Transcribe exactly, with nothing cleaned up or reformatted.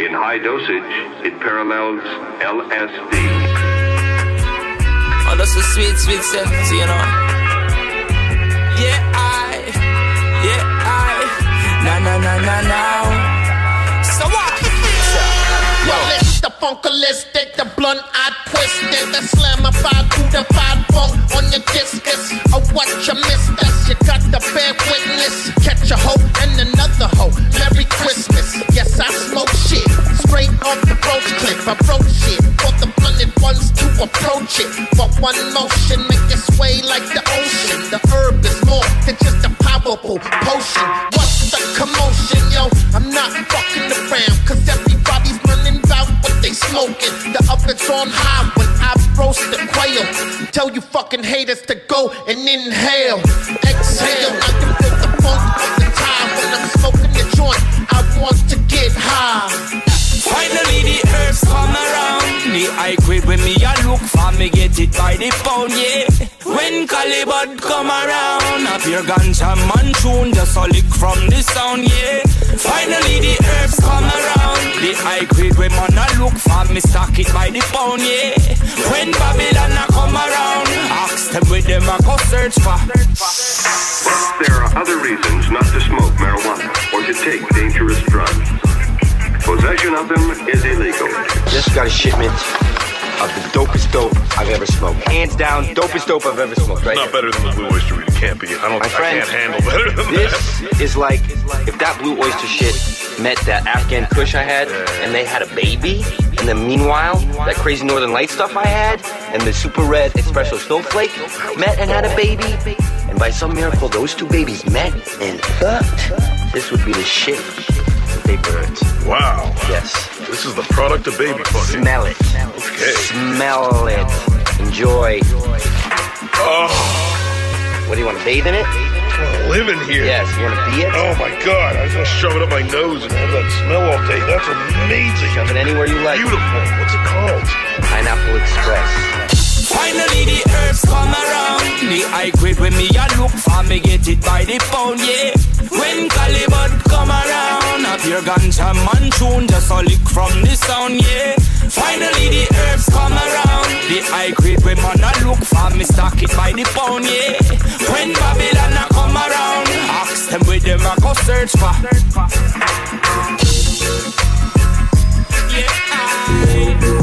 In high dosage, it parallels L S D. Oh, that's a sweet, sweet sentence, you know. Yeah, I, yeah, I, na na na na now. So what? Yo, let's the funkalistic, the blunt, I twisted, the slamified, crudified funk on your discus. Oh, what you missed us, you got the bear witness. Catch a hoe and another hoe. Merry Christmas. Yes, I smoke shit straight off the roach clip. I broke shit for the blunted ones to approach it. For one motion, make it sway like the ocean. The herb is more than just a powerful potion. What's the commotion, yo? I'm not fucking around, cause everybody's learning about what they smoking. The oven's on high when I roast the quail. Tell you fucking haters to go and inhale. Exhale, I can feel the funk of the time when I'm smoking the joint. I want to get high. Finally the herbs come around. The high grade when me a look for, me get it by the pound, yeah. When Calibut come around, up your ganja man tune, just a lick from the sound, yeah. Finally the herbs come around. The high grade when man a look for, me stock it by the pound, yeah. When Babylon a come around, ask them with them a go search for. But there are other reasons not to smoke marijuana or to take dangerous drugs. Possession of them is illegal. Just got a shipment of the dopest dope I've ever smoked. Hands down, dopest dope I've ever smoked. Right? Not here. Better than the Blue Oyster Weed. It can't be. I don't. My friend, I can't handle better than this that. This is like if that Blue Oyster shit met that Afghan Kush I had, yeah. and they had a baby, and then meanwhile that crazy Northern Light stuff I had, and the super red espresso snowflake met and had a baby, and by some miracle those two babies met and fucked. This would be the shit. Paper Earth. Wow. Yes. This is the product of baby funny. Smell it. Okay. Smell it. Enjoy. Oh. What do you want to bathe in it? I want to live in here. Yes. You want to be it? Oh my God. I was going to shove it up my nose and have that smell all day. That's amazing. Shove it anywhere you like. Beautiful. What's it called? Pineapple Express. Finally the herbs come around. The high grade when me a look for, me get it by the pound, yeah. When Calibut come around, up your ganja man tune, just a lick from the sound, yeah. Finally the herbs come around. The high grade when man a look for, me stock it by the pound, yeah. When Babylon a come around, ask them with them a go search for. Yeah.